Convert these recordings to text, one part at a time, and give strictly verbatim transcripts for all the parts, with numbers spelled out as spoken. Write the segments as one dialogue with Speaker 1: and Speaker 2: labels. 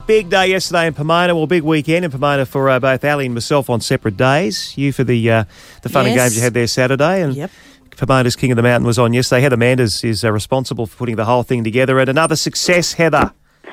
Speaker 1: Big day yesterday in Pomona. Well, big weekend in Pomona for uh, both Ali and myself on separate days. You for the uh, the fun
Speaker 2: Yes.
Speaker 1: and games you had there Saturday. And
Speaker 2: Yep.
Speaker 1: Pomona's King of the Mountain was on yesterday. Heather Manders is uh, responsible for putting the whole thing together. And another success, Heather.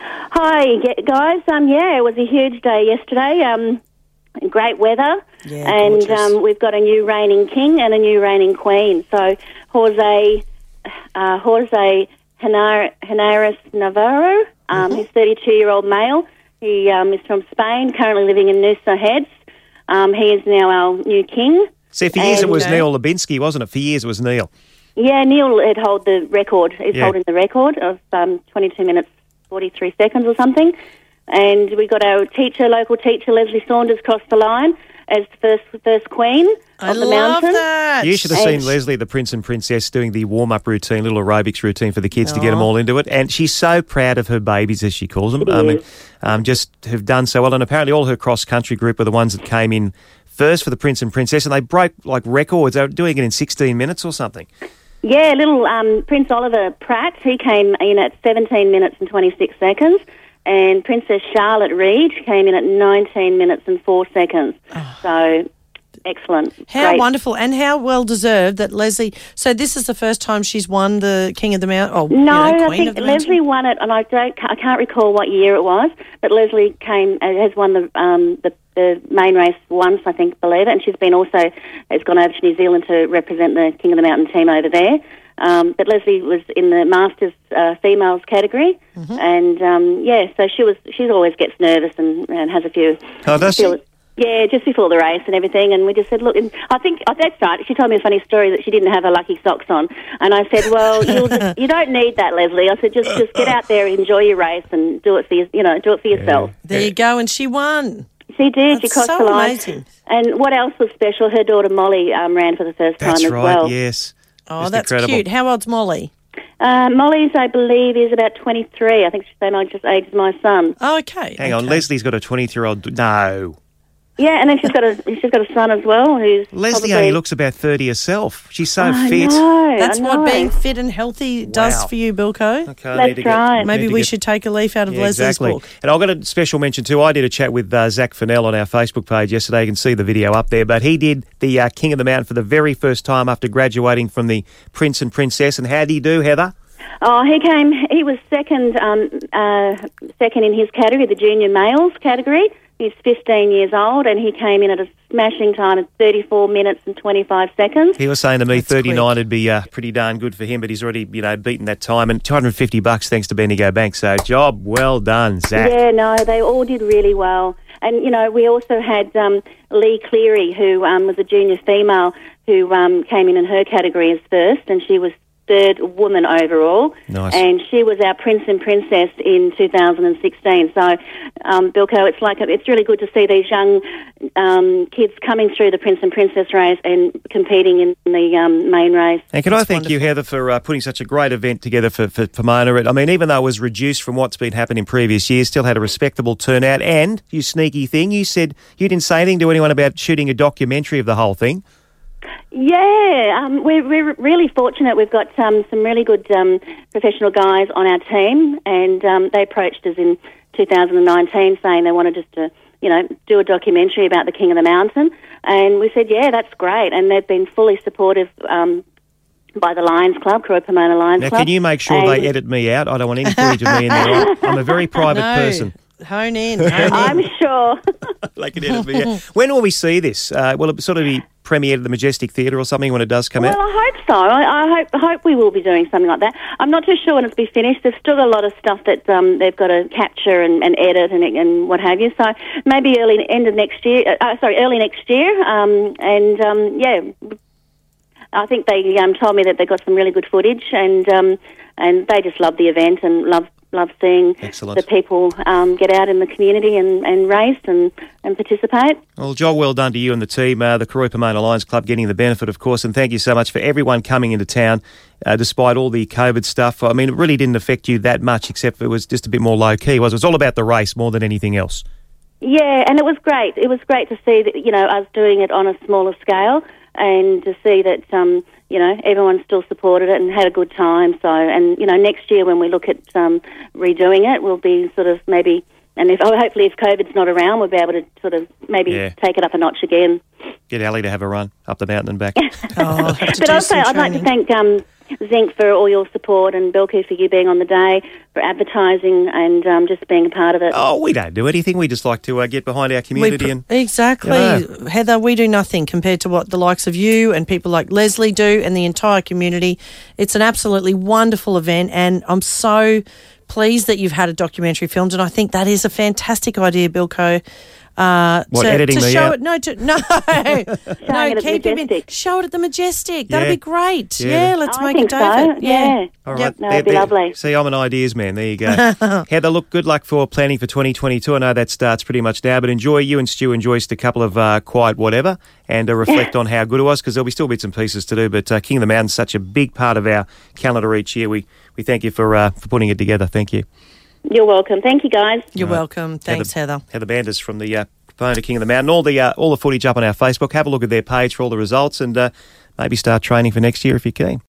Speaker 3: Hi, ge- guys. Um, yeah, it was a huge day yesterday. Um, great weather,
Speaker 2: Yeah,
Speaker 3: and
Speaker 2: gorgeous.
Speaker 3: um, we've got a new reigning king and a new reigning queen. So Jose, uh, Jose Henar- Henares Navarro, um,
Speaker 2: Mm-hmm.
Speaker 3: he's thirty-two-year-old male. He um, is from Spain, currently living in Noosa Heads. Um, he is now our new king.
Speaker 1: See, for years it
Speaker 3: And,
Speaker 1: was
Speaker 3: uh,
Speaker 1: Neil Lubinsky, wasn't it? For years it was Neil.
Speaker 3: Yeah, Neil had hold the record. He's
Speaker 1: Yeah.
Speaker 3: holding the record of um, twenty-two minutes forty-three seconds or something. And we got our teacher, local teacher Leslie Saunders, crossed the line as the first first queen
Speaker 2: I
Speaker 3: of the
Speaker 2: love
Speaker 3: mountain.
Speaker 2: that.
Speaker 1: You should have
Speaker 3: And-
Speaker 1: seen Leslie, the Prince and Princess, doing the warm-up routine, little aerobics routine for the kids to get them
Speaker 2: Aw.
Speaker 1: all into it. And she's so proud of her babies, as she calls them.
Speaker 3: She
Speaker 1: I mean,
Speaker 3: is.
Speaker 1: um, just have done so well. And apparently all her cross-country group were the ones that came in first for the Prince and Princess, and they broke, like, records. They were doing it in sixteen minutes or something.
Speaker 3: Yeah, little um, Prince Oliver Pratt, he came in at seventeen minutes and twenty-six seconds. And Princess Charlotte Reed came in at nineteen minutes and four seconds. So, excellent.
Speaker 2: How
Speaker 3: Great.
Speaker 2: wonderful and how well deserved that Leslie. So this is the first time she's won the King of the Mountain. Oh,
Speaker 3: No,
Speaker 2: you know,
Speaker 3: I
Speaker 2: Queen
Speaker 3: think
Speaker 2: of the
Speaker 3: Leslie
Speaker 2: Mountain.
Speaker 3: won it, and I don't, I can't recall what year it was. But Leslie came uh, has won the um, the, the main race once, I think, believe it, and she's been also has gone over to New Zealand to represent the King of the Mountain team over there. Um, but Leslie was in the Masters uh, females category,
Speaker 2: Mm-hmm.
Speaker 3: and um, yeah, so she was. She always gets nervous and, and has a few.
Speaker 1: Oh, does she?
Speaker 3: feel- Yeah, just before the race and everything, and we just said, look, and I think oh, that's right. She told me a funny story that she didn't have her lucky socks on, and I said, well, you'll just, you don't need that, Leslie. I said, just just get out there, enjoy your race, and do it for you, you know, do it for yourself.
Speaker 2: There you go, and she won.
Speaker 3: She did. she
Speaker 2: That's
Speaker 3: crossed
Speaker 2: so
Speaker 3: the line.
Speaker 2: amazing.
Speaker 3: And what else was special? Her daughter Molly um, ran for the first
Speaker 1: That's
Speaker 3: time as
Speaker 1: right,
Speaker 3: well.
Speaker 1: yes.
Speaker 2: Oh,
Speaker 1: Just
Speaker 2: that's
Speaker 1: incredible.
Speaker 2: cute. How old's Molly?
Speaker 3: Uh, Molly's, I believe, is about twenty-three. I think she's the same age age as my son.
Speaker 2: Oh, okay.
Speaker 1: Hang on,
Speaker 2: okay.
Speaker 1: Leslie's got a twenty-three-year-old... No.
Speaker 3: Yeah, and then she's got a she's got a son as well who's
Speaker 1: Leslie
Speaker 3: probably,
Speaker 1: only looks about thirty herself. She's so
Speaker 3: I
Speaker 1: fit.
Speaker 3: know,
Speaker 2: That's
Speaker 3: I
Speaker 2: what
Speaker 3: know.
Speaker 2: being fit and healthy does
Speaker 1: Wow.
Speaker 2: for you, Bilko.
Speaker 1: Okay, I
Speaker 3: That's
Speaker 1: need to get-
Speaker 3: right.
Speaker 1: need
Speaker 2: Maybe
Speaker 1: to
Speaker 2: we
Speaker 1: get-
Speaker 2: should take a leaf out of
Speaker 1: Yeah,
Speaker 2: Leslie's
Speaker 1: exactly.
Speaker 2: book.
Speaker 1: And I've got a special mention too. I did a chat with uh, Zach Fennell on our Facebook page yesterday. You can see the video up there. But he did the uh, King of the Mountain for the very first time after graduating from the Prince and Princess. And how did he do, Heather?
Speaker 3: Oh, he came. He was second, um, uh, second in his category, the junior males category. He's fifteen years old, and he came in at a smashing time of thirty-four minutes and twenty-five seconds.
Speaker 1: He was saying to me
Speaker 2: That's
Speaker 1: thirty-nine
Speaker 2: quick.
Speaker 1: would be uh, pretty darn good for him, but he's already, you know, beaten that time. And two hundred fifty bucks thanks to Bendigo Bank. So job well done, Zach.
Speaker 3: Yeah, no, they all did really well. And, you know, we also had um, Lee Cleary, who um, was a junior female, who um, came in in her category as first, and she was third woman overall.
Speaker 1: Nice.
Speaker 3: And she was our Prince and Princess in two thousand sixteen. So, um, Bilko, it's like it's really good to see these young um, kids coming through the Prince and Princess race and competing in the um, main race.
Speaker 1: And can I thank you, Heather, for uh, putting such a great event together for, for Pomona. I mean, even though it was reduced from what's been happening in previous years, still had a respectable turnout. And, you sneaky thing, you said you didn't say anything to anyone about shooting a documentary of the whole thing.
Speaker 3: Yeah, um, we're, we're really fortunate. We've got um, some really good um, professional guys on our team, and um, they approached us in two thousand nineteen saying they wanted us to, you know, do a documentary about the King of the Mountain. And we said, yeah, that's great. And they've been fully supportive um, by the Lions Club, Croy Pomona Lions
Speaker 1: Now,
Speaker 3: Club.
Speaker 1: can you make sure
Speaker 3: And
Speaker 1: they edit me out? I don't want any footage of me in there. I'm a very private
Speaker 2: No.
Speaker 1: person.
Speaker 2: Hone in. Hone in.
Speaker 3: I'm sure.
Speaker 1: They can edit me out. When will we see this? Uh, will it sort of be premiered at the Majestic Theatre or something when it does come
Speaker 3: Well,
Speaker 1: out?
Speaker 3: I hope so. I, I hope I hope we will be doing something like that. I'm not too sure when it'll be finished. There's still a lot of stuff that um, they've got to capture and, and edit and, and what have you. So maybe early end of next year. Uh, sorry, early next year. Um, and um, yeah, I think they um, told me that they got some really good footage, and um, and they just love the event and love love seeing
Speaker 1: Excellent.
Speaker 3: the people um, get out in the community and, and race and, and participate.
Speaker 1: Well, job well done to you and the team, uh, the Croy Pomona Lions Club getting the benefit, of course, and thank you so much for everyone coming into town, uh, despite all the COVID stuff. I mean, it really didn't affect you that much, except it was just a bit more low-key, was it? It was all about the race more than anything else.
Speaker 3: Yeah, and it was great. It was great to see that, you know, us doing it on a smaller scale, and to see that, um, you know, everyone still supported it and had a good time. So, and, you know, next year when we look at um, redoing it, we'll be sort of maybe and if oh, hopefully if COVID's not around, we'll be able to sort of maybe
Speaker 1: Yeah.
Speaker 3: take it up a notch again.
Speaker 1: Get Ali to have a run up the mountain and back.
Speaker 2: Oh, I'll have to
Speaker 3: But
Speaker 2: do
Speaker 3: also,
Speaker 2: some
Speaker 3: I'd like to
Speaker 2: training.
Speaker 3: thank um, Zinc for all your support and Bilko for you being on the day, for advertising and um, just being a part of it.
Speaker 1: Oh, we don't do anything. We just like to uh, get behind our
Speaker 2: We
Speaker 1: community
Speaker 2: pr-
Speaker 1: and
Speaker 2: exactly.
Speaker 1: You
Speaker 2: Heather, we do nothing compared to what the likes of you and people like Leslie do and the entire community. It's an absolutely wonderful event, and I'm so pleased that you've had a documentary filmed, and I think that is a fantastic idea, Bilko. Uh,
Speaker 1: What,
Speaker 2: to,
Speaker 1: editing
Speaker 2: to
Speaker 1: me
Speaker 2: show
Speaker 1: out?
Speaker 2: it, no, to, no,
Speaker 3: it
Speaker 2: no,
Speaker 3: at the
Speaker 2: keep it in,
Speaker 3: Majestic.
Speaker 2: show it at the Majestic. That'd
Speaker 1: Yeah.
Speaker 2: be great.
Speaker 1: Yeah.
Speaker 2: Yeah, let's
Speaker 3: I
Speaker 2: make
Speaker 3: think
Speaker 2: a day of
Speaker 3: so,
Speaker 2: it.
Speaker 3: yeah.
Speaker 1: All
Speaker 2: Yep.
Speaker 1: right.
Speaker 3: No, it'd be
Speaker 1: There- there-
Speaker 3: lovely.
Speaker 1: See, I'm an ideas man. There you go. Heather, look, good luck for planning for twenty twenty-two. I know that starts pretty much now, but enjoy you and Stu enjoy just a couple of uh, quiet whatever and uh, reflect on how good it was, because there'll be still bits and pieces to do. But uh, King of the Mountain's such a big part of our calendar each year. We we thank you for uh, for putting it together. Thank you.
Speaker 3: You're welcome. Thank you, guys.
Speaker 2: You're
Speaker 1: Right.
Speaker 2: welcome. Thanks, Heather.
Speaker 1: Heather Banders from the uh, proponent of King of the Mountain. All the uh, all the footage up on our Facebook. Have a look at their page for all the results and uh, maybe start training for next year if you can.